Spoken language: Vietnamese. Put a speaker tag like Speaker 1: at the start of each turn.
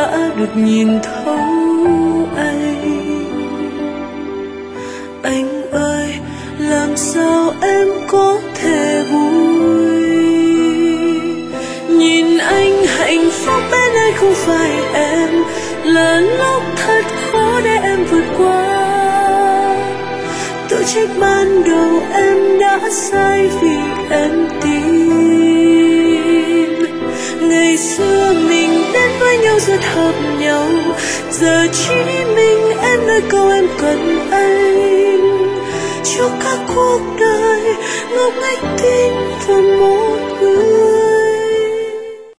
Speaker 1: đã được nhìn thấu anh ơi, làm sao em có thể vui nhìn anh hạnh phúc bên anh không phải em, là lúc thật khó để em vượt qua. Tự trách ban đầu em đã sai vì em tin ngày xưa mình đến với nhau rất hợp nhau, giờ chỉ mình em nói câu em cần anh. Cho cả cuộc đời ngốc nghếch tin vào một người.